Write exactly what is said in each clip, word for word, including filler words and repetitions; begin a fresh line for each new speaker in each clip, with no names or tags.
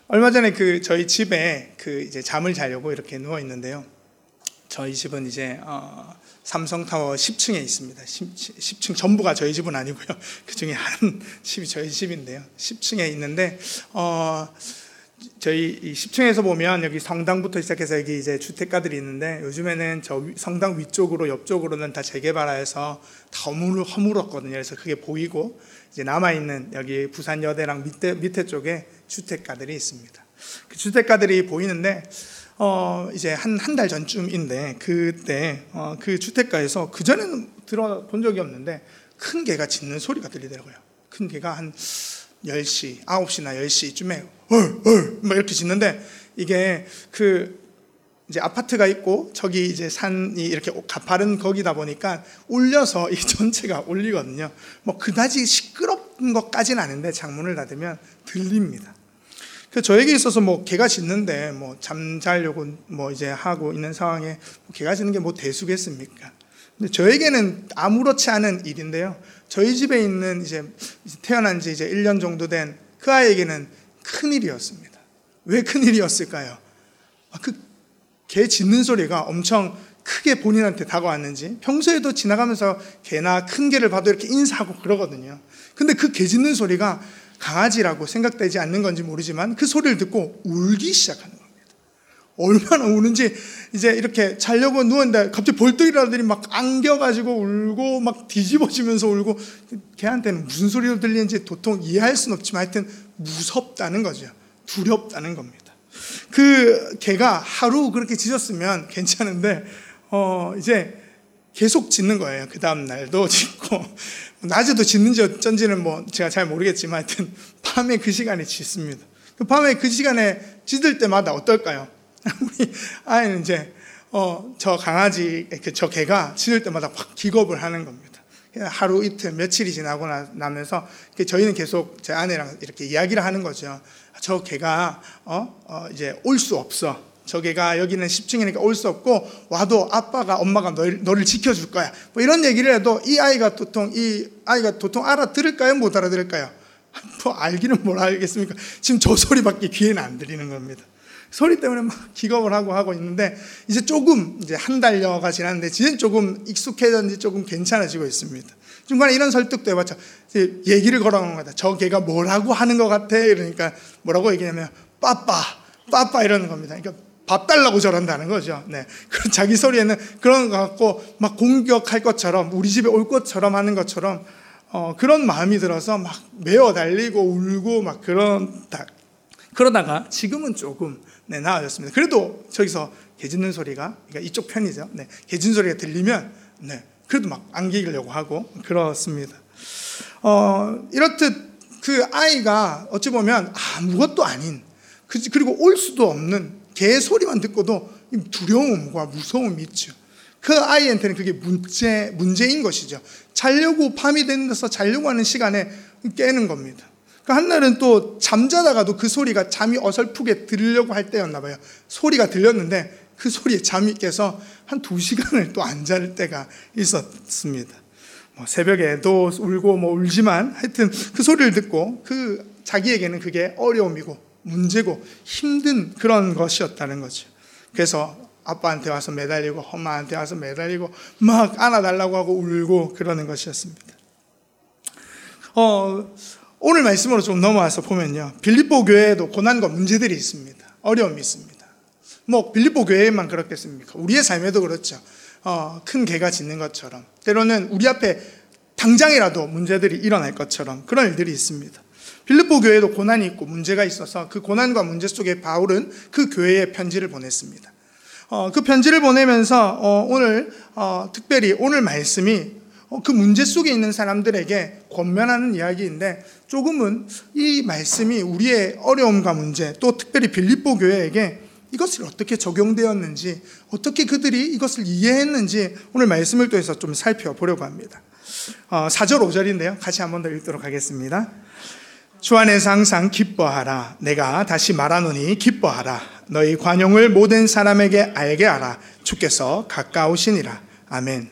얼마 전에 그 저희 집에 그 이제 잠을 자려고 이렇게 누워 있는데요. 저희 집은 이제 어 삼성타워 십 층에 있습니다. 십 층 전부가 저희 집은 아니고요. 그 중에 한 집이 저희 집인데요. 십 층에 있는데 어 저희 이 십 층에서 보면 여기 성당부터 시작해서 여기 이제 주택가들이 있는데, 요즘에는 저 성당 위쪽으로 옆쪽으로는 다 재개발해서 다 허물, 허물었거든요. 그래서 그게 보이고, 이제 남아있는 여기 부산여대랑 밑에, 밑에 쪽에 주택가들이 있습니다. 그 주택가들이 보이는데, 어, 이제 한, 한 달 전쯤인데, 그때, 어, 그 주택가에서 그전에는 들어본 적이 없는데, 큰 개가 짖는 소리가 들리더라고요. 큰 개가 한 열 시, 아홉 시나 열 시쯤에 헐, 헐, 막 이렇게 짖는데, 이게 그 이제 아파트가 있고 저기 이제 산이 이렇게 가파른 거기다 보니까 울려서 이 전체가 울리거든요. 뭐 그다지 시끄럽은 것까지는 아닌데 창문을 닫으면 들립니다. 그 저에게 있어서 뭐 개가 짖는데 뭐 잠자려고 뭐 이제 하고 있는 상황에 개가 짖는 게 뭐 대수겠습니까? 근데 저에게는 아무렇지 않은 일인데요. 저희 집에 있는 이제 태어난 지 이제 일 년 정도 된 그 아이에게는 큰 일이었습니다. 왜 큰 일이었을까요? 그 개 짖는 소리가 엄청 크게 본인한테 다가왔는지, 평소에도 지나가면서 개나 큰 개를 봐도 이렇게 인사하고 그러거든요. 근데 그 개 짖는 소리가 강아지라고 생각되지 않는 건지 모르지만 그 소리를 듣고 울기 시작하는 겁니다. 얼마나 우는지, 이제 이렇게 자려고 누웠는데 갑자기 벌떡 일어나더니 막 안겨가지고 울고 막 뒤집어지면서 울고, 걔한테는 무슨 소리로 들리는지 도통 이해할 수는 없지만 하여튼 무섭다는 거죠. 두렵다는 겁니다. 그 개가 하루 그렇게 짖었으면 괜찮은데 어 이제 계속 짖는 거예요. 그 다음 날도 짖고, 낮에도 짖는지 어쩐지는 뭐 제가 잘 모르겠지만 하여튼 밤에 그 시간에 짖습니다. 그 밤에 그 시간에 짖을 때마다 어떨까요? 우리 아이는 이제 어 저 강아지, 저 개가 짖을 때마다 확 기겁을 하는 겁니다. 하루 이틀 며칠이 지나고 나면서 저희는 계속 제 아내랑 이렇게 이야기를 하는 거죠. 저 개가 어, 어 이제 올 수 없어. 저 개가 여기는 십 층이니까 올 수 없고, 와도 아빠가 엄마가 너를, 너를 지켜줄 거야. 뭐 이런 얘기를 해도 이 아이가 도통 이 아이가 도통 알아들을까요? 못 알아들을까요? 뭐 알기는 뭘 알겠습니까? 지금 저 소리밖에 귀에는 안 들리는 겁니다. 소리 때문에 막 기겁을 하고 하고 있는데, 이제 조금 이제 한 달여가 지났는데 이제 조금 익숙해졌는지 조금 괜찮아지고 있습니다. 중간에 이런 설득도 해봤죠. 얘기를 걸어가는 거다. 저 개가 뭐라고 하는 것 같아? 이러니까 뭐라고 얘기하냐면 빠빠, 빠빠 이러는 겁니다. 그러니까 밥 달라고 저런다는 거죠. 네. 자기 소리에는 그런 것 같고 막 공격할 것처럼, 우리 집에 올 것처럼 하는 것처럼 어, 그런 마음이 들어서 막 메어 달리고 울고 막 그런다. 그러다가 지금은 조금 네, 나아졌습니다. 그래도 저기서 개 짖는 소리가, 그러니까 이쪽 편이죠. 네, 개 짖는 소리가 들리면 네, 그래도 막 안기려고 하고 그렇습니다. 어, 이렇듯 그 아이가 어찌 보면 아무것도 아닌, 그리고 올 수도 없는 개 소리만 듣고도 두려움과 무서움이 있죠. 그 아이한테는 그게 문제, 문제인 것이죠. 자려고, 밤이 되면서 자려고 하는 시간에 깨는 겁니다. 한날은 또 잠자다가도 그 소리가 잠이 어설프게 들으려고 할 때였나 봐요. 소리가 들렸는데 그 소리에 잠이 깨서 한 두 시간을 또 안 잘 때가 있었습니다. 뭐 새벽에도 울고 뭐 울지만 하여튼 그 소리를 듣고 그 자기에게는 그게 어려움이고 문제고 힘든 그런 것이었다는 거죠. 그래서 아빠한테 와서 매달리고 엄마한테 와서 매달리고 막 안아달라고 하고 울고 그러는 것이었습니다. 어, 오늘 말씀으로 좀 넘어와서 보면요, 빌립보 교회에도 고난과 문제들이 있습니다. 어려움이 있습니다. 뭐 빌립보 교회에만 그렇겠습니까? 우리의 삶에도 그렇죠. 어, 큰 개가 짖는 것처럼, 때로는 우리 앞에 당장이라도 문제들이 일어날 것처럼 그런 일들이 있습니다. 빌립보 교회에도 고난이 있고 문제가 있어서 그 고난과 문제 속에 바울은 그 교회에 편지를 보냈습니다. 어, 그 편지를 보내면서 어, 오늘 어, 특별히 오늘 말씀이 어, 그 문제 속에 있는 사람들에게 권면하는 이야기인데, 조금은 이 말씀이 우리의 어려움과 문제, 또 특별히 빌립보 교회에게 이것을 어떻게 적용되었는지, 어떻게 그들이 이것을 이해했는지 오늘 말씀을 통해서 좀 살펴보려고 합니다. 어, 사 절 오 절인데요. 같이 한 번 더 읽도록 하겠습니다. 주 안에서 항상 기뻐하라. 내가 다시 말하노니 기뻐하라. 너희 관용을 모든 사람에게 알게 하라. 주께서 가까우시니라. 아멘.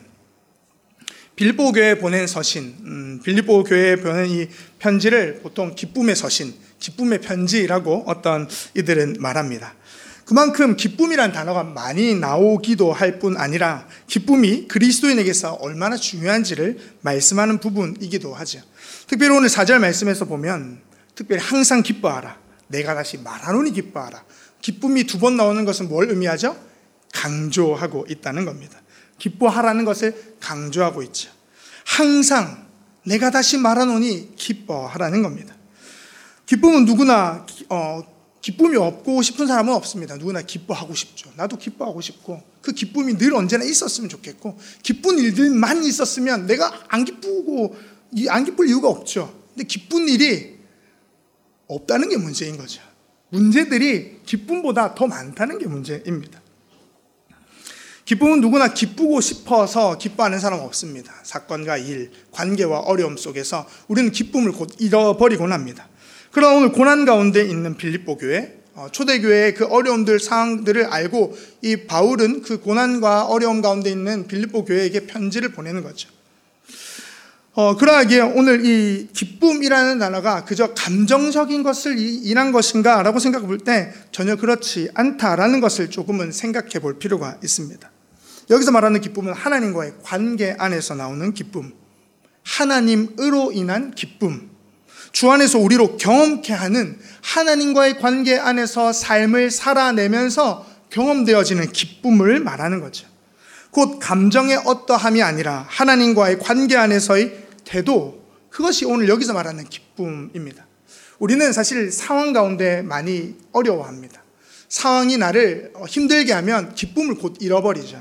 빌립보 교회에 보낸 서신, 음, 빌립보 교회에 보낸 이 편지를 보통 기쁨의 서신, 기쁨의 편지라고 어떤 이들은 말합니다. 그만큼 기쁨이란 단어가 많이 나오기도 할 뿐 아니라 기쁨이 그리스도인에게서 얼마나 중요한지를 말씀하는 부분이기도 하죠. 특별히 오늘 사 절 말씀에서 보면 특별히 항상 기뻐하라. 내가 다시 말하노니 기뻐하라. 기쁨이 두 번 나오는 것은 뭘 의미하죠? 강조하고 있다는 겁니다. 기뻐하라는 것을 강조하고 있죠. 항상 내가 다시 말하노니 기뻐하라는 겁니다. 기쁨은 누구나 어, 기쁨이 없고 싶은 사람은 없습니다. 누구나 기뻐하고 싶죠. 나도 기뻐하고 싶고 그 기쁨이 늘 언제나 있었으면 좋겠고 기쁜 일들만 있었으면 내가 안 기쁘고 안 기쁠 이유가 없죠. 근데 기쁜 일이 없다는 게 문제인 거죠. 문제들이 기쁨보다 더 많다는 게 문제입니다. 기쁨은 누구나 기쁘고 싶어서 기뻐하는 사람은 없습니다. 사건과 일, 관계와 어려움 속에서 우리는 기쁨을 곧 잃어버리곤 합니다. 그러나 오늘 고난 가운데 있는 빌립보 교회, 초대교회의 그 어려움들, 상황들을 알고 이 바울은 그 고난과 어려움 가운데 있는 빌립보 교회에게 편지를 보내는 거죠. 어, 그러하기에 오늘 이 기쁨이라는 단어가 그저 감정적인 것을 인한 것인가 라고 생각해 볼 때 전혀 그렇지 않다라는 것을 조금은 생각해 볼 필요가 있습니다. 여기서 말하는 기쁨은 하나님과의 관계 안에서 나오는 기쁨, 하나님으로 인한 기쁨, 주 안에서 우리로 경험케 하는 하나님과의 관계 안에서 삶을 살아내면서 경험되어지는 기쁨을 말하는 거죠. 곧 감정의 어떠함이 아니라 하나님과의 관계 안에서의 태도, 그것이 오늘 여기서 말하는 기쁨입니다. 우리는 사실 상황 가운데 많이 어려워합니다. 상황이 나를 힘들게 하면 기쁨을 곧 잃어버리죠.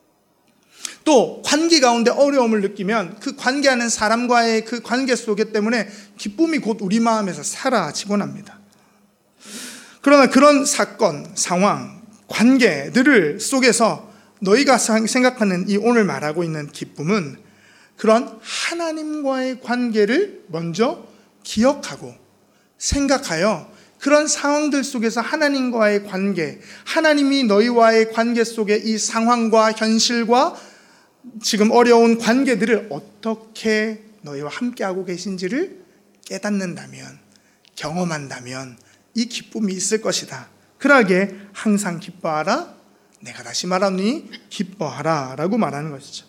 또 관계 가운데 어려움을 느끼면 그 관계하는 사람과의 그 관계 속에 때문에 기쁨이 곧 우리 마음에서 사라지곤 합니다. 그러나 그런 사건, 상황, 관계들을 속에서 너희가 생각하는 이 오늘 말하고 있는 기쁨은 그런 하나님과의 관계를 먼저 기억하고 생각하여 그런 상황들 속에서 하나님과의 관계, 하나님이 너희와의 관계 속에 이 상황과 현실과 지금 어려운 관계들을 어떻게 너희와 함께하고 계신지를 깨닫는다면, 경험한다면 이 기쁨이 있을 것이다. 그러하게 항상 기뻐하라, 내가 다시 말하노니 기뻐하라 라고 말하는 것이죠.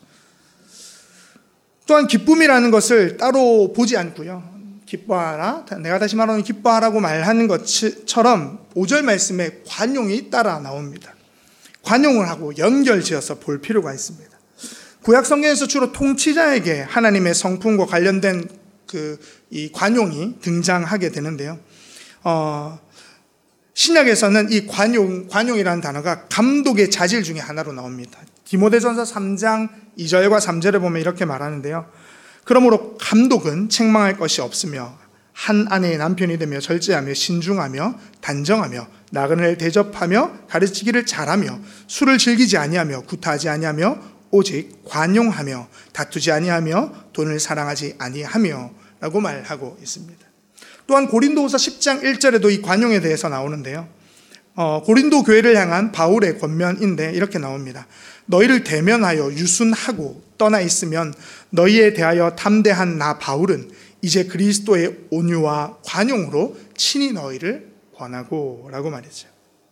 또한 기쁨이라는 것을 따로 보지 않고요, 기뻐하라, 내가 다시 말하노니 기뻐하라고 말하는 것처럼 오 절 말씀에 관용이 따라 나옵니다. 관용을 하고 연결지어서 볼 필요가 있습니다. 구약 성경에서 주로 통치자에게 하나님의 성품과 관련된 그 이 관용이 등장하게 되는데요. 어, 신약에서는 이 관용, 관용이라는 단어가 감독의 자질 중에 하나로 나옵니다. 디모데전서 삼 장 이 절과 삼 절에 보면 이렇게 말하는데요. 그러므로 감독은 책망할 것이 없으며 한 아내의 남편이 되며 절제하며 신중하며 단정하며 나그네를 대접하며 가르치기를 잘하며 술을 즐기지 아니하며 구타하지 아니하며 오직 관용하며 다투지 아니하며 돈을 사랑하지 아니하며 라고 말하고 있습니다. 또한 고린도후서 십 장 일 절에도 이 관용에 대해서 나오는데요. 어, 고린도 교회를 향한 바울의 권면인데 이렇게 나옵니다. 너희를 대면하여 유순하고 떠나 있으면 너희에 대하여 담대한 나 바울은 이제 그리스도의 온유와 관용으로 친히 너희를 권하고 라고 말이죠.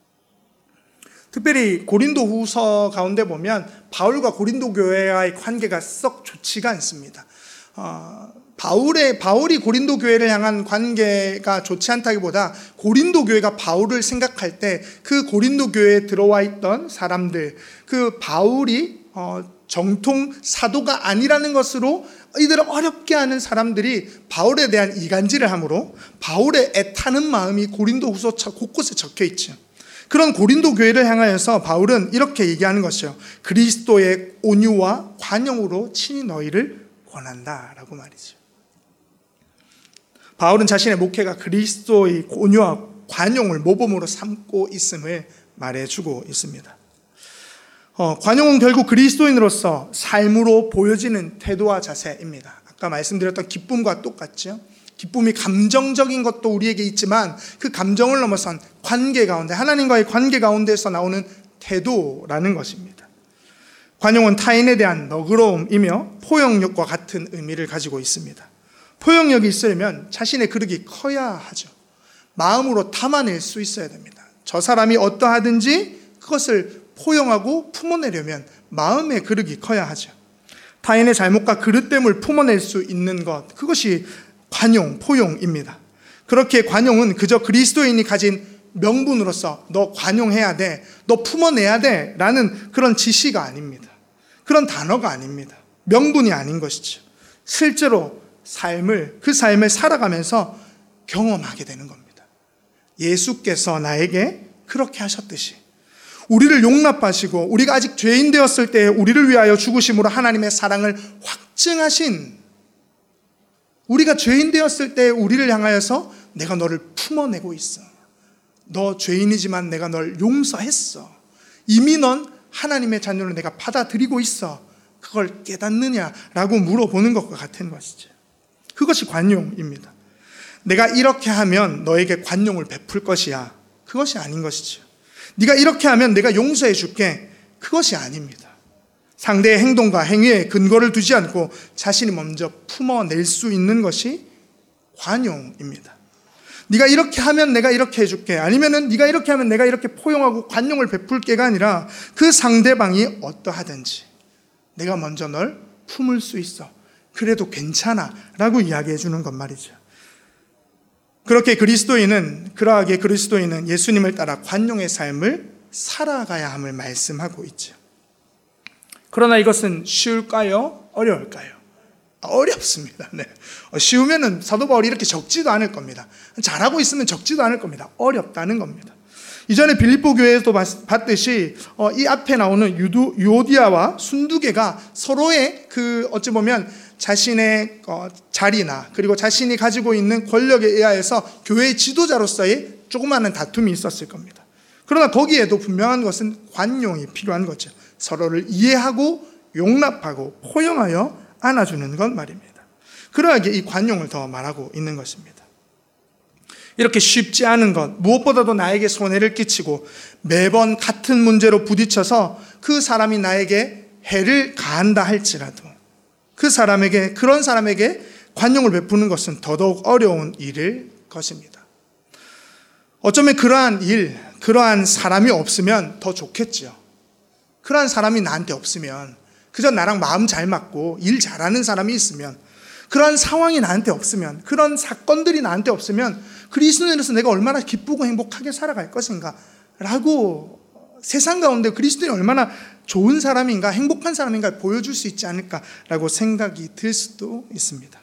특별히 고린도 후서 가운데 보면 바울과 고린도 교회와의 관계가 썩 좋지가 않습니다. 어, 바울의, 바울이 고린도 교회를 향한 관계가 좋지 않다기보다 고린도 교회가 바울을 생각할 때 그 고린도 교회에 들어와 있던 사람들, 그 바울이 어, 정통 사도가 아니라는 것으로 이들을 어렵게 하는 사람들이 바울에 대한 이간질을 함으로 바울의 애타는 마음이 고린도 후서 곳곳에 적혀 있죠. 그런 고린도 교회를 향하여서 바울은 이렇게 얘기하는 것이요. 그리스도의 온유와 관용으로 친히 너희를 권한다라고 말이죠. 바울은 자신의 목회가 그리스도의 온유와 관용을 모범으로 삼고 있음을 말해주고 있습니다. 어, 관용은 결국 그리스도인으로서 삶으로 보여지는 태도와 자세입니다. 아까 말씀드렸던 기쁨과 똑같죠. 기쁨이 감정적인 것도 우리에게 있지만 그 감정을 넘어선 관계 가운데, 하나님과의 관계 가운데서 나오는 태도라는 것입니다. 관용은 타인에 대한 너그러움이며 포용력과 같은 의미를 가지고 있습니다. 포용력이 있으려면 자신의 그릇이 커야 하죠. 마음으로 담아낼 수 있어야 됩니다. 저 사람이 어떠하든지 그것을 포용하고 품어내려면 마음의 그릇이 커야 하죠. 타인의 잘못과 그릇됨을 품어낼 수 있는 것, 그것이 관용, 포용입니다. 그렇게 관용은 그저 그리스도인이 가진 명분으로서 너 관용해야 돼, 너 품어내야 돼 라는 그런 지시가 아닙니다. 그런 단어가 아닙니다. 명분이 아닌 것이죠. 실제로 삶을, 그 삶을 살아가면서 경험하게 되는 겁니다. 예수께서 나에게 그렇게 하셨듯이 우리를 용납하시고 우리가 아직 죄인 되었을 때 우리를 위하여 죽으심으로 하나님의 사랑을 확증하신, 우리가 죄인 되었을 때 우리를 향하여서 내가 너를 품어내고 있어, 너 죄인이지만 내가 널 용서했어, 이미 넌 하나님의 자녀를 내가 받아들이고 있어, 그걸 깨닫느냐라고 물어보는 것과 같은 것이죠. 그것이 관용입니다. 내가 이렇게 하면 너에게 관용을 베풀 것이야, 그것이 아닌 것이죠. 네가 이렇게 하면 내가 용서해 줄게, 그것이 아닙니다. 상대의 행동과 행위에 근거를 두지 않고 자신이 먼저 품어낼 수 있는 것이 관용입니다. 네가 이렇게 하면 내가 이렇게 해줄게, 아니면은 네가 이렇게 하면 내가 이렇게 포용하고 관용을 베풀게가 아니라 그 상대방이 어떠하든지 내가 먼저 널 품을 수 있어, 그래도 괜찮아 라고 이야기해 주는 것 말이죠. 그렇게 그리스도인은, 그러하게 그리스도인은 예수님을 따라 관용의 삶을 살아가야 함을 말씀하고 있죠. 그러나 이것은 쉬울까요? 어려울까요? 어렵습니다. 네. 쉬우면은 사도 바울이 이렇게 적지도 않을 겁니다. 잘하고 있으면 적지도 않을 겁니다. 어렵다는 겁니다. 이전에 빌립보 교회에서 봤듯이 이 앞에 나오는 유도, 유오디아와 순두개가 서로의 그 어찌 보면 자신의 자리나 그리고 자신이 가지고 있는 권력에 의하여서 교회의 지도자로서의 조그마한 다툼이 있었을 겁니다. 그러나 거기에도 분명한 것은 관용이 필요한 거죠. 서로를 이해하고 용납하고 포용하여 안아주는 것 말입니다. 그러하게 이 관용을 더 말하고 있는 것입니다. 이렇게 쉽지 않은 것, 무엇보다도 나에게 손해를 끼치고 매번 같은 문제로 부딪혀서 그 사람이 나에게 해를 가한다 할지라도 그 사람에게, 그런 사람에게 관용을 베푸는 것은 더더욱 어려운 일일 것입니다. 어쩌면 그러한 일, 그러한 사람이 없으면 더 좋겠죠. 그러한 사람이 나한테 없으면, 그저 나랑 마음 잘 맞고 일 잘하는 사람이 있으면, 그러한 상황이 나한테 없으면, 그런 사건들이 나한테 없으면 그리스도인으로서 내가 얼마나 기쁘고 행복하게 살아갈 것인가 라고 세상 가운데 그리스도인이 얼마나 좋은 사람인가, 행복한 사람인가 보여줄 수 있지 않을까라고 생각이 들 수도 있습니다.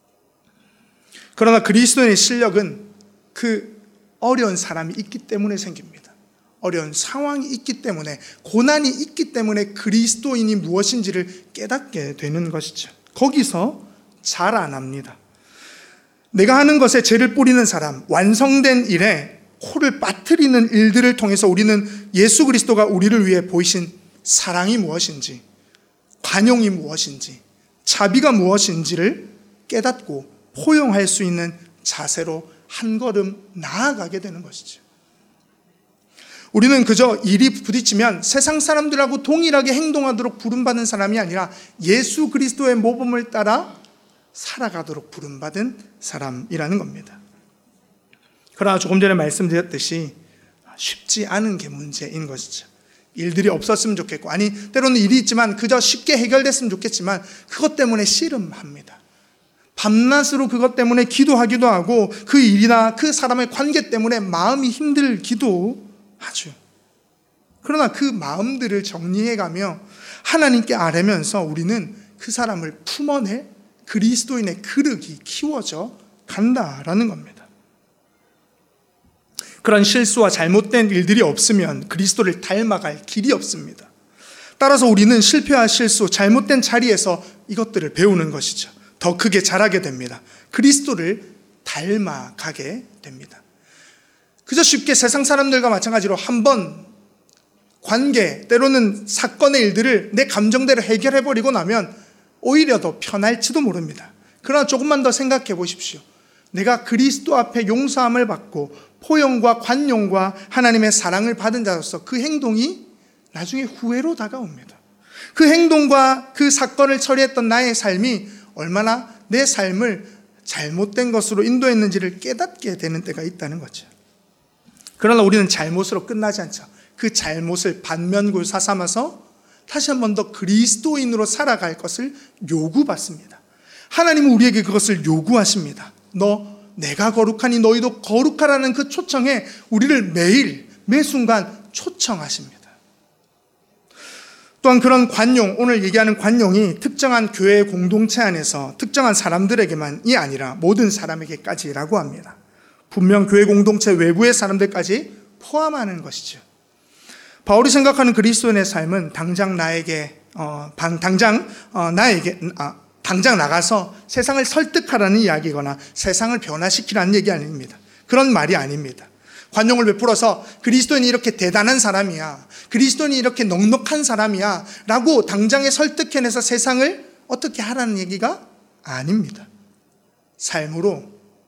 그러나 그리스도인의 실력은 그 어려운 사람이 있기 때문에 생깁니다. 어려운 상황이 있기 때문에, 고난이 있기 때문에 그리스도인이 무엇인지를 깨닫게 되는 것이죠. 거기서 자라납니다. 내가 하는 것에 죄를 뿌리는 사람, 완성된 일에 코를 빠뜨리는 일들을 통해서 우리는 예수 그리스도가 우리를 위해 보이신 사랑이 무엇인지, 관용이 무엇인지, 자비가 무엇인지를 깨닫고 포용할 수 있는 자세로 한 걸음 나아가게 되는 것이죠. 우리는 그저 일이 부딪히면 세상 사람들하고 동일하게 행동하도록 부름받은 사람이 아니라 예수 그리스도의 모범을 따라 살아가도록 부름받은 사람이라는 겁니다. 그러나 조금 전에 말씀드렸듯이 쉽지 않은 게 문제인 것이죠. 일들이 없었으면 좋겠고, 아니 때로는 일이 있지만 그저 쉽게 해결됐으면 좋겠지만 그것 때문에 씨름합니다. 밤낮으로 그것 때문에 기도하기도 하고 그 일이나 그 사람의 관계 때문에 마음이 힘들기도 하죠. 그러나 그 마음들을 정리해가며 하나님께 아뢰면서 우리는 그 사람을 품어낼 그리스도인의 그릇이 키워져 간다라는 겁니다. 그런 실수와 잘못된 일들이 없으면 그리스도를 닮아갈 길이 없습니다. 따라서 우리는 실패와 실수, 잘못된 자리에서 이것들을 배우는 것이죠. 더 크게 자라게 됩니다. 그리스도를 닮아가게 됩니다. 그저 쉽게 세상 사람들과 마찬가지로 한번 관계, 때로는 사건의 일들을 내 감정대로 해결해버리고 나면 오히려 더 편할지도 모릅니다. 그러나 조금만 더 생각해 보십시오. 내가 그리스도 앞에 용서함을 받고 포용과 관용과 하나님의 사랑을 받은 자로서 그 행동이 나중에 후회로 다가옵니다. 그 행동과 그 사건을 처리했던 나의 삶이 얼마나 내 삶을 잘못된 것으로 인도했는지를 깨닫게 되는 때가 있다는 거죠. 그러나 우리는 잘못으로 끝나지 않죠. 그 잘못을 반면교사 삼아서 다시 한 번 더 그리스도인으로 살아갈 것을 요구받습니다. 하나님은 우리에게 그것을 요구하십니다. 너 내가 거룩하니 너희도 거룩하라는 그 초청에 우리를 매일 매 순간 초청하십니다. 또한 그런 관용, 오늘 얘기하는 관용이 특정한 교회 공동체 안에서 특정한 사람들에게만이 아니라 모든 사람에게까지라고 합니다. 분명 교회 공동체 외부의 사람들까지 포함하는 것이죠. 바울이 생각하는 그리스도인의 삶은 당장 나에게 어, 방, 당장 어, 나에게 아, 당장 나가서 세상을 설득하라는 이야기거나 세상을 변화시키라는 얘기 아닙니다. 그런 말이 아닙니다. 관용을 베풀어서 그리스도인이 이렇게 대단한 사람이야, 그리스도인이 이렇게 넉넉한 사람이야 라고 당장에 설득해내서 세상을 어떻게 하라는 얘기가 아닙니다. 삶으로,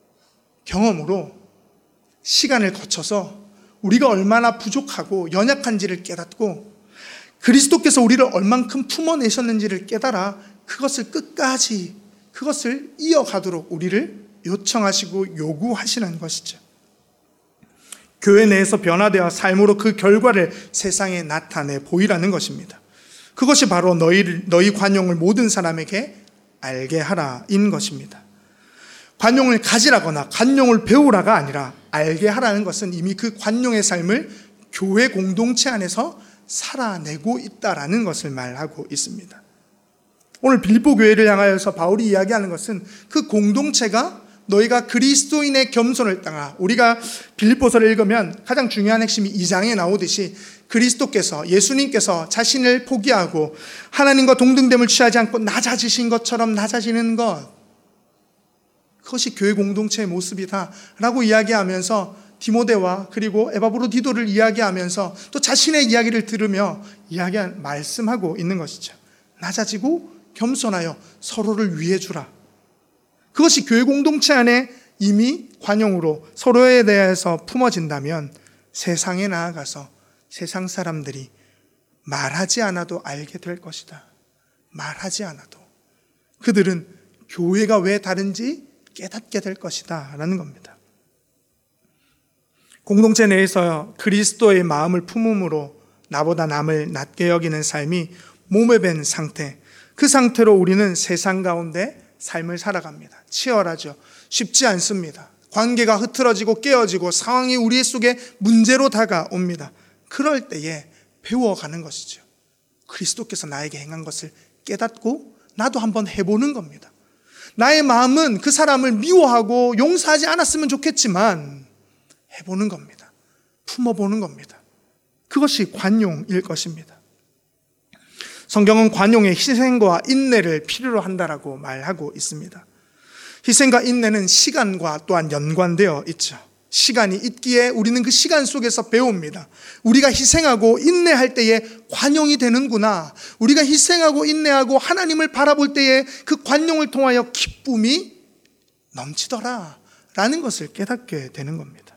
경험으로, 시간을 거쳐서 우리가 얼마나 부족하고 연약한지를 깨닫고 그리스도께서 우리를 얼만큼 품어내셨는지를 깨달아 그것을 끝까지, 그것을 이어가도록 우리를 요청하시고 요구하시는 것이죠. 교회 내에서 변화되어 삶으로 그 결과를 세상에 나타내 보이라는 것입니다. 그것이 바로 너희, 너희 관용을 모든 사람에게 알게 하라인 것입니다. 관용을 가지라거나 관용을 배우라가 아니라 알게 하라는 것은 이미 그 관용의 삶을 교회 공동체 안에서 살아내고 있다라는 것을 말하고 있습니다. 오늘 빌립보 교회를 향하여서 바울이 이야기하는 것은 그 공동체가 너희가 그리스도인의 겸손을 따라, 우리가 빌립보서를 읽으면 가장 중요한 핵심이 이 장에 나오듯이 그리스도께서, 예수님께서 자신을 포기하고 하나님과 동등됨을 취하지 않고 낮아지신 것처럼 낮아지는 것, 그것이 교회 공동체의 모습이다 라고 이야기하면서 디모데와 그리고 에바브로디도를 이야기하면서 또 자신의 이야기를 들으며 이야기한, 말씀하고 있는 것이죠. 낮아지고 겸손하여 서로를 위해 주라. 그것이 교회 공동체 안에 이미 관용으로 서로에 대해서 품어진다면 세상에 나아가서 세상 사람들이 말하지 않아도 알게 될 것이다. 말하지 않아도 그들은 교회가 왜 다른지 깨닫게 될 것이다 라는 겁니다. 공동체 내에서 그리스도의 마음을 품음으로 나보다 남을 낮게 여기는 삶이 몸에 밴 상태, 그 상태로 우리는 세상 가운데 삶을 살아갑니다. 치열하죠. 쉽지 않습니다. 관계가 흐트러지고 깨어지고 상황이 우리 속에 문제로 다가옵니다. 그럴 때에 배워가는 것이죠. 그리스도께서 나에게 행한 것을 깨닫고 나도 한번 해보는 겁니다. 나의 마음은 그 사람을 미워하고 용서하지 않았으면 좋겠지만 해보는 겁니다. 품어보는 겁니다. 그것이 관용일 것입니다. 성경은 관용의 희생과 인내를 필요로 한다라고 말하고 있습니다. 희생과 인내는 시간과 또한 연관되어 있죠. 시간이 있기에 우리는 그 시간 속에서 배웁니다. 우리가 희생하고 인내할 때에 관용이 되는구나. 우리가 희생하고 인내하고 하나님을 바라볼 때에 그 관용을 통하여 기쁨이 넘치더라 라는 것을 깨닫게 되는 겁니다.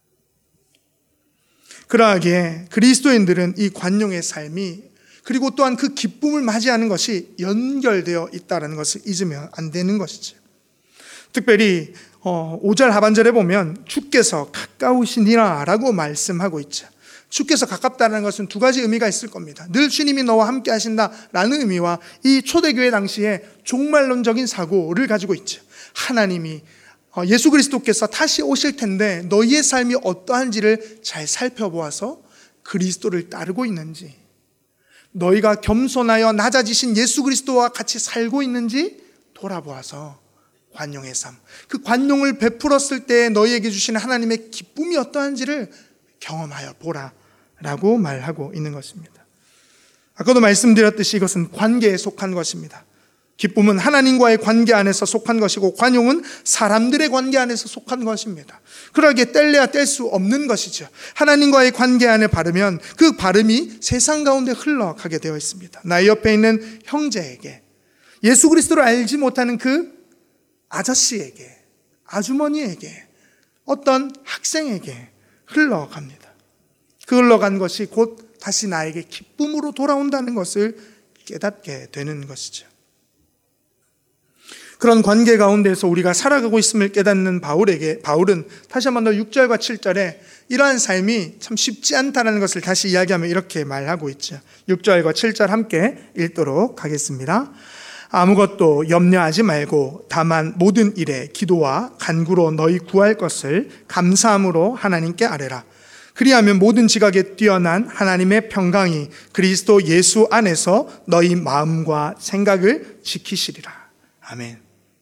그러하기에 그리스도인들은 이 관용의 삶이, 그리고 또한 그 기쁨을 맞이하는 것이 연결되어 있다는 것을 잊으면 안 되는 것이죠. 특별히 오 절 하반절에 보면 주께서 가까우시니라 라고 말씀하고 있죠. 주께서 가깝다는 것은 두 가지 의미가 있을 겁니다. 늘 주님이 너와 함께 하신다라는 의미와 이 초대교회 당시에 종말론적인 사고를 가지고 있죠. 하나님이, 예수 그리스도께서 다시 오실 텐데 너희의 삶이 어떠한지를 잘 살펴보아서 그리스도를 따르고 있는지, 너희가 겸손하여 낮아지신 예수 그리스도와 같이 살고 있는지 돌아보아서 관용의 삶, 그 관용을 베풀었을 때 너희에게 주시는 하나님의 기쁨이 어떠한지를 경험하여 보라 라고 말하고 있는 것입니다. 아까도 말씀드렸듯이 이것은 관계에 속한 것입니다. 기쁨은 하나님과의 관계 안에서 속한 것이고 관용은 사람들의 관계 안에서 속한 것입니다. 그러기에 뗄래야 뗄 수 없는 것이죠. 하나님과의 관계 안에 바르면 그 바름이 세상 가운데 흘러가게 되어 있습니다. 나의 옆에 있는 형제에게, 예수 그리스도를 알지 못하는 그 아저씨에게, 아주머니에게, 어떤 학생에게 흘러갑니다. 그 흘러간 것이 곧 다시 나에게 기쁨으로 돌아온다는 것을 깨닫게 되는 것이죠. 그런 관계 가운데서 우리가 살아가고 있음을 깨닫는 바울에게 바울은 다시 한번 더 육 절과 칠 절에 이러한 삶이 참 쉽지 않다는 것을 다시 이야기하며 이렇게 말하고 있죠. 육 절과 칠 절 함께 읽도록 하겠습니다. 아무것도 염려하지 말고 다만 모든 일에 기도와 간구로 너희 구할 것을 감사함으로 하나님께 아뢰라. 그리하면 모든 지각에 뛰어난 하나님의 평강이 그리스도 예수 안에서 너희 마음과 생각을 지키시리라. 아멘.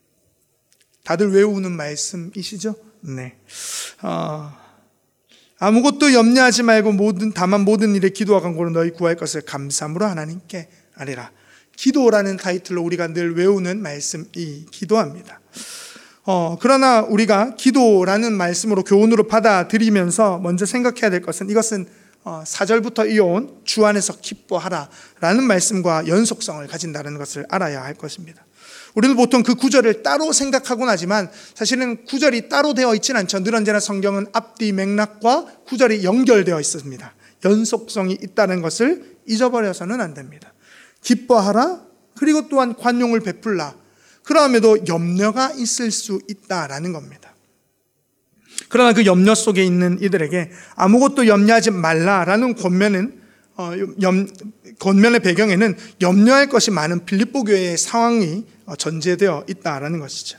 다들 외우는 말씀이시죠? 네. 어, 아무것도 염려하지 말고 모든 다만 모든 일에 기도와 간구로 너희 구할 것을 감사함으로 하나님께 아뢰라. 기도라는 타이틀로 우리가 늘 외우는 말씀이 기도합니다. 어, 그러나 우리가 기도라는 말씀으로 교훈으로 받아들이면서 먼저 생각해야 될 것은 이것은 어, 사 절부터 이어온 주 안에서 기뻐하라 라는 말씀과 연속성을 가진다는 것을 알아야 할 것입니다. 우리는 보통 그 구절을 따로 생각하곤 하지만 사실은 구절이 따로 되어 있지는 않죠. 늘 언제나 성경은 앞뒤 맥락과 구절이 연결되어 있습니다. 연속성이 있다는 것을 잊어버려서는 안 됩니다. 기뻐하라, 그리고 또한 관용을 베풀라. 그러함에도 염려가 있을 수 있다라는 겁니다. 그러나 그 염려 속에 있는 이들에게 아무것도 염려하지 말라라는 권면은 어, 염, 권면의 배경에는 염려할 것이 많은 빌립보 교회의 상황이 전제되어 있다라는 것이죠.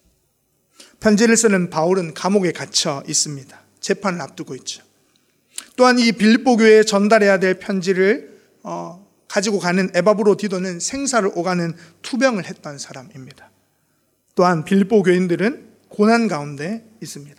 편지를 쓰는 바울은 감옥에 갇혀 있습니다. 재판을 앞두고 있죠. 또한 이 빌립보 교회에 전달해야 될 편지를 어, 가지고 가는 에바브로디도는 생사를 오가는 투병을 했던 사람입니다. 또한 빌립보 교인들은 고난 가운데 있습니다.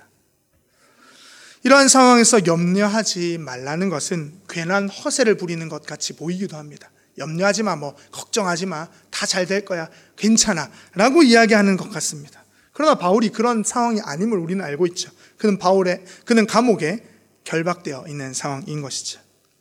이러한 상황에서 염려하지 말라는 것은 괜한 허세를 부리는 것 같이 보이기도 합니다. 염려하지 마, 뭐 걱정하지 마, 다 잘 될 거야, 괜찮아 라고 이야기하는 것 같습니다. 그러나 바울이 그런 상황이 아님을 우리는 알고 있죠. 그는 바울의 그는 감옥에 결박되어 있는 상황인 것이죠.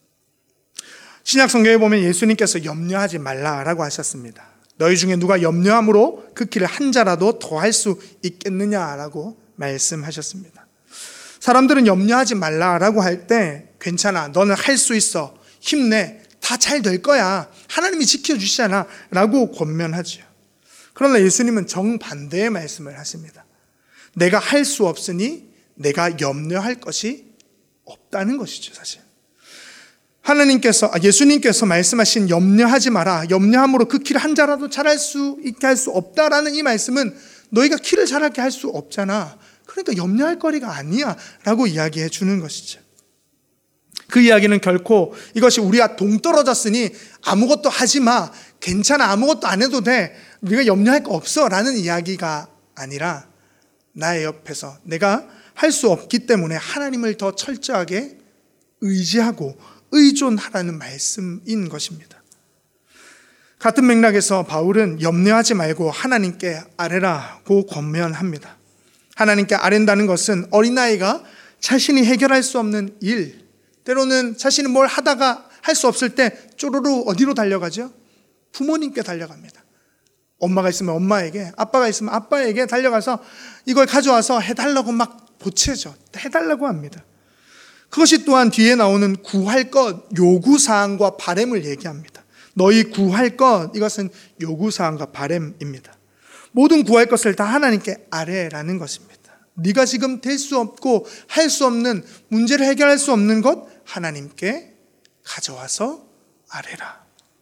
신약 성경에 보면 예수님께서 염려하지 말라라고 하셨습니다. 너희 중에 누가 염려함으로 그 길을 한 자라도 더 할 수 있겠느냐라고 말씀하셨습니다. 사람들은 염려하지 말라라고 할 때 괜찮아, 너는 할 수 있어, 힘내, 다 잘 될 거야, 하나님이 지켜주시잖아 라고 권면하죠. 그러나 예수님은 정반대의 말씀을 하십니다. 내가 할 수 없으니 내가 염려할 것이 없다는 것이죠. 사실 하나님께서 예수님께서 말씀하신 염려하지 마라, 염려함으로 그 길을 한 자라도 잘할 수 있게 할 수 없다라는 이 말씀은 너희가 길을 잘하게 할 수 없잖아, 그러니까 염려할 거리가 아니야 라고 이야기해 주는 것이죠. 그 이야기는 결코 이것이 우리와 동떨어졌으니 아무것도 하지 마, 괜찮아, 아무것도 안 해도 돼, 우리가 염려할 거 없어 라는 이야기가 아니라 나의 옆에서 내가 할 수 없기 때문에 하나님을 더 철저하게 의지하고 의존하라는 말씀인 것입니다. 같은 맥락에서 바울은 염려하지 말고 하나님께 아뢰라고 권면합니다. 하나님께 아뢰다는 것은 어린아이가 자신이 해결할 수 없는 일, 때로는 자신이 뭘 하다가 할 수 없을 때 쪼르르 어디로 달려가죠? 부모님께 달려갑니다. 엄마가 있으면 엄마에게, 아빠가 있으면 아빠에게 달려가서 이걸 가져와서 해달라고 막 보채죠. 해달라고 합니다. 그것이 또한 뒤에 나오는 구할 것, 요구사항과 바램을 얘기합니다. 너희 구할 것, 이것은 요구사항과 바램입니다. 모든 구할 것을 다 하나님께 아뢰라는 것입니다. 네가 지금 될 수 없고 할 수 없는, 문제를 해결할 수 없는 것 하나님께 가져와서 아뢰라.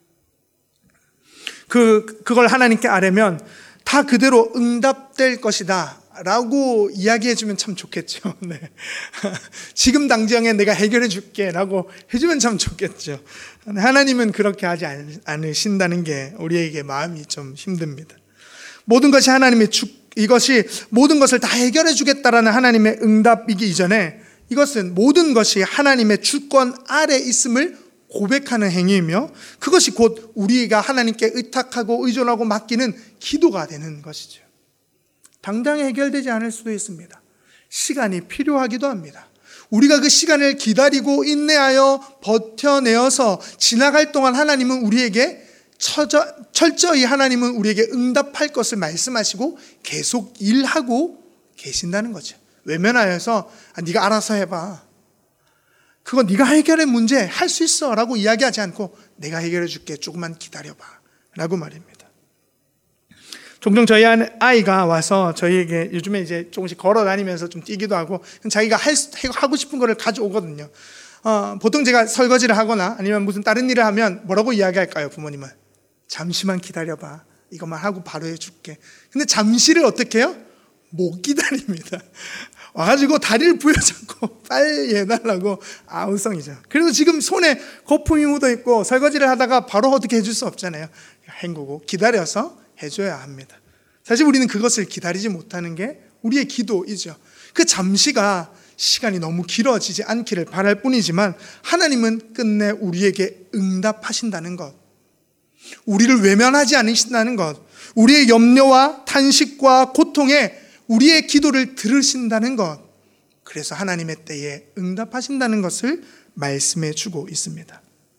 그, 그걸 하나님께 아뢰면 다 그대로 응답될 것이다 라고 이야기해주면 참 좋겠죠. 네. 지금 당장에 내가 해결해 줄게 라고 해주면 참 좋겠죠. 하나님은 그렇게 하지 않으신다는 게 우리에게 마음이 좀 힘듭니다. 모든 것이 하나님의 주, 이것이 모든 것을 다 해결해 주겠다라는 하나님의 응답이기 이전에 이것은 모든 것이 하나님의 주권 아래 있음을 고백하는 행위이며 그것이 곧 우리가 하나님께 의탁하고 의존하고 맡기는 기도가 되는 것이죠. 당장에 해결되지 않을 수도 있습니다. 시간이 필요하기도 합니다. 우리가 그 시간을 기다리고 인내하여 버텨내어서 지나갈 동안 하나님은 우리에게 처저, 철저히 하나님은 우리에게 응답할 것을 말씀하시고 계속 일하고 계신다는 거죠. 외면하여서 아, 네가 알아서 해봐, 그거 네가 해결의 문제 할 수 있어 라고 이야기하지 않고 내가 해결해 줄게, 조금만 기다려봐 라고 말입니다. 종종 저희 아이가 와서 저희에게 요즘에 이제 조금씩 걸어 다니면서 좀 뛰기도 하고 자기가 할, 하고 싶은 거를 가져오거든요. 어, 보통 제가 설거지를 하거나 아니면 무슨 다른 일을 하면 뭐라고 이야기할까요, 부모님은? 잠시만 기다려봐. 이것만 하고 바로 해줄게. 근데 잠시를 어떻게 해요? 못 기다립니다. 와가지고 다리를 부여잡고 빨리 해달라고 아우성이죠. 그래서 지금 손에 거품이 묻어있고 설거지를 하다가 바로 어떻게 해줄 수 없잖아요. 헹구고 기다려서 해줘야 합니다. 사실 우리는 그것을 기다리지 못하는 게 우리의 기도이죠. 그 잠시가 시간이 너무 길어지지 않기를 바랄 뿐이지만 하나님은 끝내 우리에게 응답하신다는 것, 우리를 외면하지 않으신다는 것, 우리의 염려와 탄식과 고통에 우리의 기도를 들으신다는 것, 그래서 하나님의 때에 응답하신다는 것을 말씀해 주고 있습니다.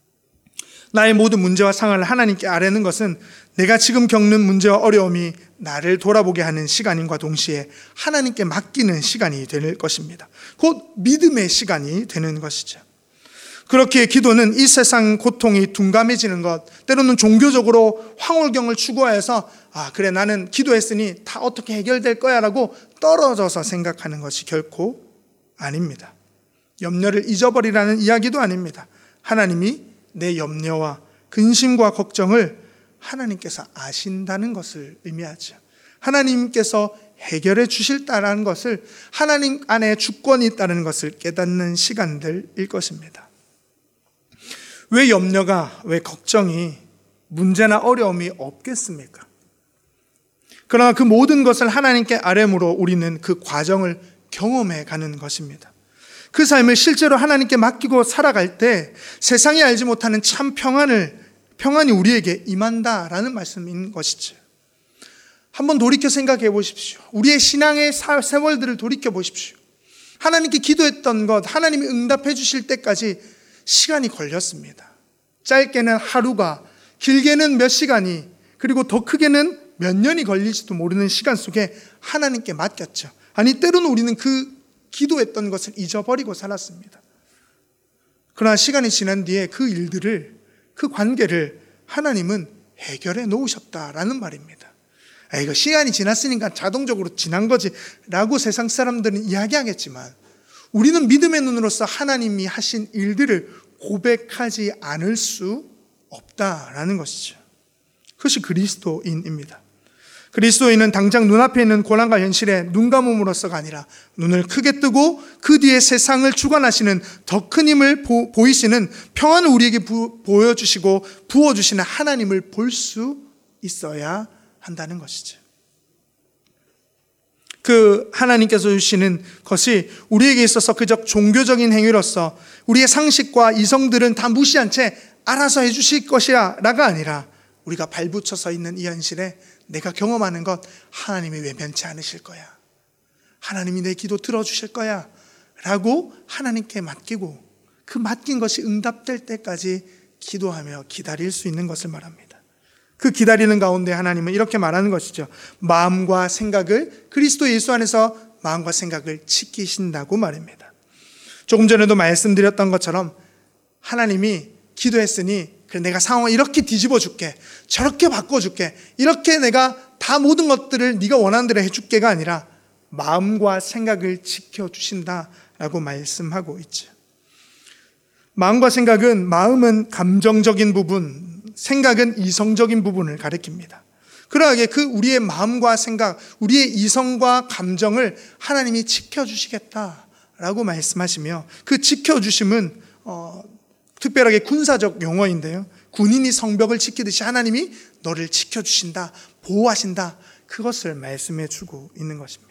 나의 모든 문제와 상황을 하나님께 아뢰는 것은 내가 지금 겪는 문제와 어려움이 나를 돌아보게 하는 시간인과 동시에 하나님께 맡기는 시간이 될 것입니다. 곧 믿음의 시간이 되는 것이죠. 그렇게 기도는 이 세상 고통이 둔감해지는 것, 때로는 종교적으로 황홀경을 추구하여서 아 그래 나는 기도했으니 다 어떻게 해결될 거야 라고 떨어져서 생각하는 것이 결코 아닙니다. 염려를 잊어버리라는 이야기도 아닙니다. 하나님이 내 염려와 근심과 걱정을 하나님께서 아신다는 것을 의미하죠. 하나님께서 해결해 주실다라는 것을, 하나님 안에 주권이 있다는 것을 깨닫는 시간들일 것입니다. 왜 염려가, 왜 걱정이, 문제나 어려움이 없겠습니까? 그러나 그 모든 것을 하나님께 아뢰므로 우리는 그 과정을 경험해 가는 것입니다. 그 삶을 실제로 하나님께 맡기고 살아갈 때 세상이 알지 못하는 참 평안을, 평안이 우리에게 임한다라는 말씀인 것이죠. 한번 돌이켜 생각해 보십시오. 우리의 신앙의 세월들을 돌이켜 보십시오. 하나님께 기도했던 것, 하나님이 응답해 주실 때까지 시간이 걸렸습니다. 짧게는 하루가, 길게는 몇 시간이, 그리고 더 크게는 몇 년이 걸릴지도 모르는 시간 속에 하나님께 맡겼죠. 아니 때로는 우리는 그 기도했던 것을 잊어버리고 살았습니다. 그러나 시간이 지난 뒤에 그 일들을, 그 관계를 하나님은 해결해 놓으셨다라는 말입니다. 아, 이거 시간이 지났으니까 자동적으로 지난 거지 라고 세상 사람들은 이야기하겠지만 우리는 믿음의 눈으로서 하나님이 하신 일들을 고백하지 않을 수 없다라는 것이죠. 그것이 그리스도인입니다. 그리스도인은 당장 눈앞에 있는 고난과 현실에 눈 감음으로써가 아니라 눈을 크게 뜨고 그 뒤에 세상을 주관하시는 더 큰 힘을 보, 보이시는 평안을 우리에게 부, 보여주시고 부어주시는 하나님을 볼 수 있어야 한다는 것이죠. 그 하나님께서 주시는 것이 우리에게 있어서 그저 종교적인 행위로서 우리의 상식과 이성들은 다 무시한 채 알아서 해주실 것이야 라가 아니라 우리가 발붙여 서 있는 이 현실에 내가 경험하는 것, 하나님이 외면치 않으실 거야, 하나님이 내 기도 들어주실 거야 라고 하나님께 맡기고 그 맡긴 것이 응답될 때까지 기도하며 기다릴 수 있는 것을 말합니다. 그 기다리는 가운데 하나님은 이렇게 말하는 것이죠. 마음과 생각을, 그리스도 예수 안에서 마음과 생각을 지키신다고 말입니다. 조금 전에도 말씀드렸던 것처럼 하나님이 기도했으니 그래 내가 상황을 이렇게 뒤집어 줄게, 저렇게 바꿔 줄게, 이렇게 내가 다 모든 것들을 네가 원하는 대로 해줄게가 아니라 마음과 생각을 지켜주신다라고 말씀하고 있죠. 마음과 생각은, 마음은 감정적인 부분, 생각은 이성적인 부분을 가리킵니다. 그러하게 그 우리의 마음과 생각, 우리의 이성과 감정을 하나님이 지켜주시겠다라고 말씀하시며 그 지켜주심은 어, 특별하게 군사적 용어인데요, 군인이 성벽을 지키듯이 하나님이 너를 지켜주신다, 보호하신다, 그것을 말씀해 주고 있는 것입니다.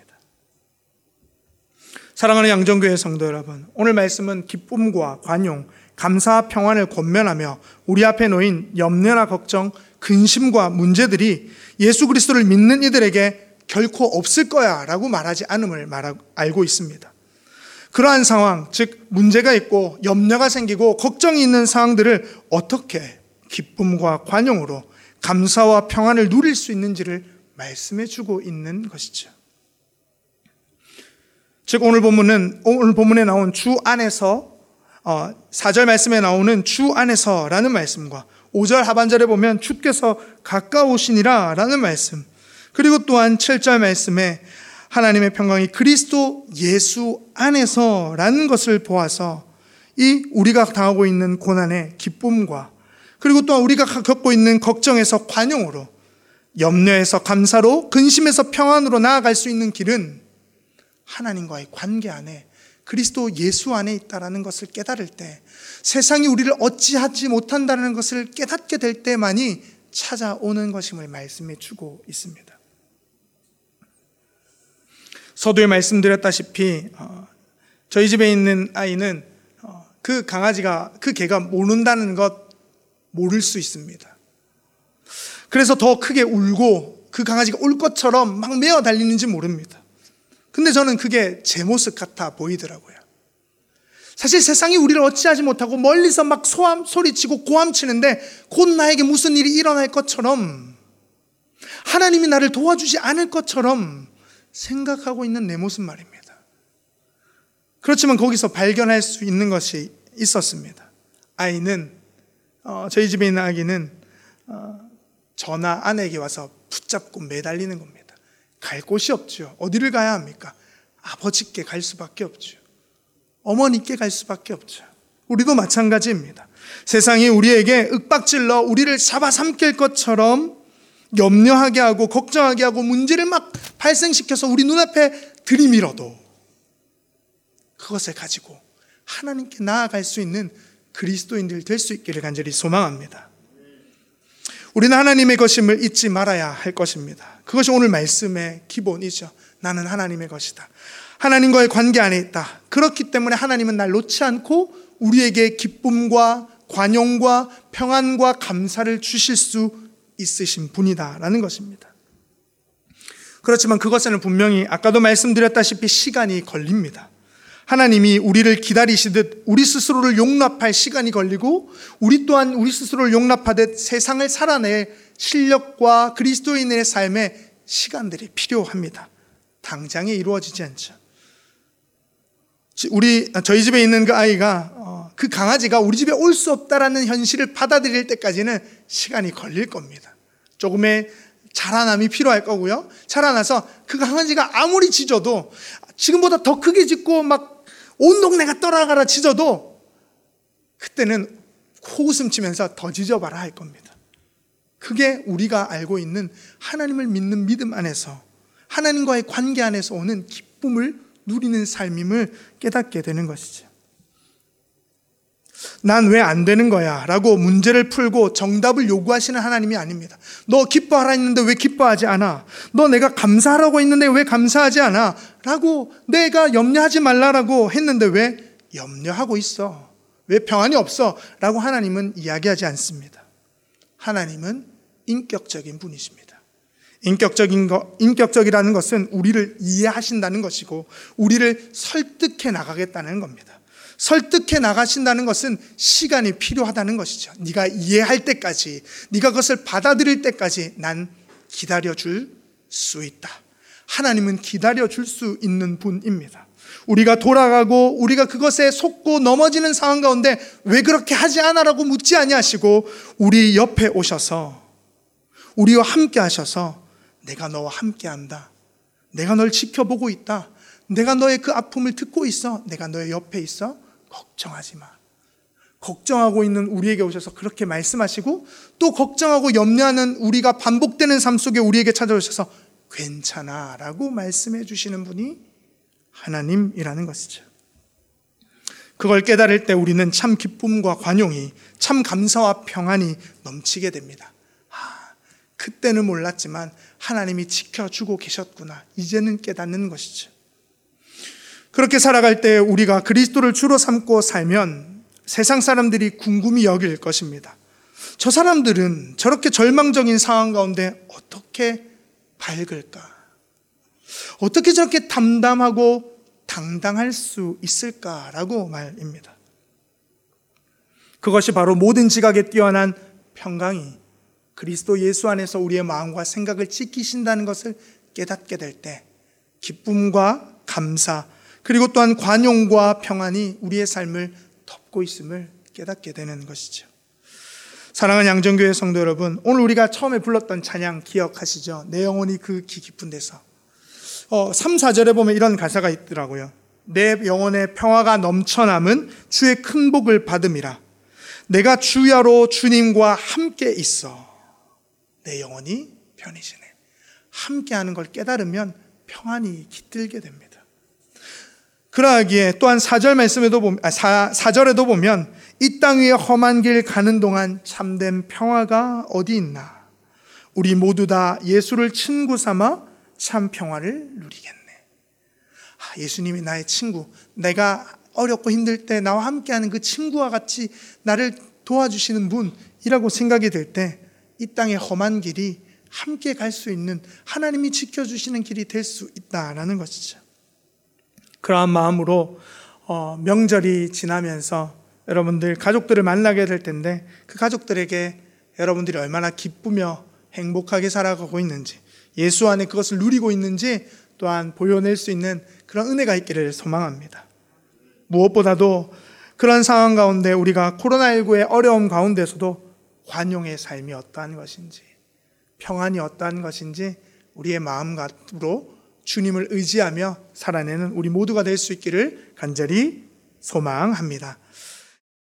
사랑하는 양정교회 성도 여러분, 오늘 말씀은 기쁨과 관용, 감사와 평안을 권면하며 우리 앞에 놓인 염려나 걱정, 근심과 문제들이 예수 그리스도를 믿는 이들에게 결코 없을 거야 라고 말하지 않음을 말하고, 알고 있습니다. 그러한 상황, 즉 문제가 있고 염려가 생기고 걱정이 있는 상황들을 어떻게 기쁨과 관용으로 감사와 평안을 누릴 수 있는지를 말씀해 주고 있는 것이죠. 즉 오늘 본문은, 오늘 본문에 나온 주 안에서, 어, 사 절 말씀에 나오는 주 안에서라는 말씀과 오 절 하반절에 보면 주께서 가까우시니라 라는 말씀, 그리고 또한 칠 절 말씀에 하나님의 평강이 그리스도 예수 안에서라는 것을 보아서 이 우리가 당하고 있는 고난의 기쁨과 그리고 또한 우리가 겪고 있는 걱정에서 관용으로, 염려에서 감사로, 근심에서 평안으로 나아갈 수 있는 길은 하나님과의 관계 안에 그리스도 예수 안에 있다는 것을 깨달을 때, 세상이 우리를 어찌하지 못한다는 것을 깨닫게 될 때만이 찾아오는 것임을 말씀해 주고 있습니다. 서두에 말씀드렸다시피 어, 저희 집에 있는 아이는 어, 그 강아지가, 그 개가 모른다는 것 모를 수 있습니다. 그래서 더 크게 울고 그 강아지가 울 것처럼 막 메어 달리는지 모릅니다. 근데 저는 그게 제 모습 같아 보이더라고요. 사실 세상이 우리를 어찌하지 못하고 멀리서 막 소함, 소리치고 고함치는데 곧 나에게 무슨 일이 일어날 것처럼, 하나님이 나를 도와주지 않을 것처럼 생각하고 있는 내 모습 말입니다. 그렇지만 거기서 발견할 수 있는 것이 있었습니다. 아이는 어, 저희 집에 있는 아기는 어, 저나 아내에게 와서 붙잡고 매달리는 겁니다. 갈 곳이 없죠. 어디를 가야 합니까? 아버지께 갈 수밖에 없죠. 어머니께 갈 수밖에 없죠. 우리도 마찬가지입니다. 세상이 우리에게 윽박질러 우리를 잡아삼킬 것처럼 염려하게 하고 걱정하게 하고 문제를 막 발생시켜서 우리 눈앞에 들이밀어도 그것을 가지고 하나님께 나아갈 수 있는 그리스도인들 될 수 있기를 간절히 소망합니다. 우리는 하나님의 것임을 잊지 말아야 할 것입니다. 그것이 오늘 말씀의 기본이죠. 나는 하나님의 것이다. 하나님과의 관계 안에 있다. 그렇기 때문에 하나님은 날 놓지 않고 우리에게 기쁨과 관용과 평안과 감사를 주실 수 있으신 분이다라는 것입니다. 그렇지만 그것에는 분명히 아까도 말씀드렸다시피 시간이 걸립니다. 하나님이 우리를 기다리시듯 우리 스스로를 용납할 시간이 걸리고, 우리 또한 우리 스스로를 용납하듯 세상을 살아낼 실력과 그리스도인의 삶에 시간들이 필요합니다. 당장에 이루어지지 않죠. 우리 저희 집에 있는 그 아이가 어, 그 강아지가 우리 집에 올 수 없다라는 현실을 받아들일 때까지는 시간이 걸릴 겁니다. 조금의 자라남이 필요할 거고요. 자라나서 그 강아지가 아무리 짖어도, 지금보다 더 크게 짖고 막 온 동네가 떠나가라 짖어도 그때는 코웃음 치면서 더 짖어봐라 할 겁니다. 그게 우리가 알고 있는 하나님을 믿는 믿음 안에서, 하나님과의 관계 안에서 오는 기쁨을 누리는 삶임을 깨닫게 되는 것이죠. 난 왜 안 되는 거야? 라고 문제를 풀고 정답을 요구하시는 하나님이 아닙니다. 너 기뻐하라 했는데 왜 기뻐하지 않아? 너 내가 감사하라고 했는데 왜 감사하지 않아? 라고, 내가 염려하지 말라라고 했는데 왜 염려하고 있어? 왜 평안이 없어? 라고 하나님은 이야기하지 않습니다. 하나님은 인격적인 분이십니다. 인격적인 거, 인격적이라는 것은 우리를 이해하신다는 것이고 우리를 설득해 나가겠다는 겁니다. 설득해 나가신다는 것은 시간이 필요하다는 것이죠. 네가 이해할 때까지, 네가 그것을 받아들일 때까지 난 기다려줄 수 있다. 하나님은 기다려줄 수 있는 분입니다. 우리가 돌아가고 우리가 그것에 속고 넘어지는 상황 가운데 왜 그렇게 하지 않아라고 묻지 아니하시고 우리 옆에 오셔서 우리와 함께 하셔서 내가 너와 함께 한다. 내가 널 지켜보고 있다. 내가 너의 그 아픔을 듣고 있어. 내가 너의 옆에 있어. 걱정하지 마. 걱정하고 있는 우리에게 오셔서 그렇게 말씀하시고, 또 걱정하고 염려하는 우리가 반복되는 삶 속에 우리에게 찾아오셔서 괜찮아 라고 말씀해 주시는 분이 하나님이라는 것이죠. 그걸 깨달을 때 우리는 참 기쁨과 관용이, 참 감사와 평안이 넘치게 됩니다. 아, 그때는 몰랐지만 하나님이 지켜주고 계셨구나. 이제는 깨닫는 것이죠. 그렇게 살아갈 때 우리가 그리스도를 주로 삼고 살면 세상 사람들이 궁금히 여길 것입니다. 저 사람들은 저렇게 절망적인 상황 가운데 어떻게 밝을까? 어떻게 저렇게 담담하고 당당할 수 있을까라고 말입니다. 그것이 바로 모든 지각에 뛰어난 평강이 그리스도 예수 안에서 우리의 마음과 생각을 지키신다는 것을 깨닫게 될 때 기쁨과 감사, 그리고 또한 관용과 평안이 우리의 삶을 덮고 있음을 깨닫게 되는 것이죠. 사랑하는 양정교회 성도 여러분, 오늘 우리가 처음에 불렀던 찬양 기억하시죠? 내 영혼이 그 기 깊은 데서. 어, 삼, 사 절에 보면 이런 가사가 있더라고요. 내 영혼의 평화가 넘쳐남은 주의 큰 복을 받음이라. 내가 주야로 주님과 함께 있어. 내 영혼이 편해지네. 함께하는 걸 깨달으면 평안이 깃들게 됩니다. 그러하기에 또한 사 절 말씀에도 보면, 아, 사, 사 절에도 보면 이 땅 위에 험한 길 가는 동안 참된 평화가 어디 있나? 우리 모두 다 예수를 친구 삼아 참 평화를 누리겠네. 아, 예수님이 나의 친구, 내가 어렵고 힘들 때 나와 함께하는 그 친구와 같이 나를 도와주시는 분이라고 생각이 될 때 이 땅의 험한 길이 함께 갈 수 있는, 하나님이 지켜주시는 길이 될 수 있다라는 것이죠. 그러한 마음으로 어, 명절이 지나면서 여러분들 가족들을 만나게 될 텐데 그 가족들에게 여러분들이 얼마나 기쁘며 행복하게 살아가고 있는지, 예수 안에 그것을 누리고 있는지 또한 보여낼 수 있는 그런 은혜가 있기를 소망합니다. 무엇보다도 그런 상황 가운데 우리가 코로나십구의 어려움 가운데서도 관용의 삶이 어떠한 것인지, 평안이 어떠한 것인지 우리의 마음으로 주님을 의지하며 살아내는 우리 모두가 될 수 있기를 간절히 소망합니다.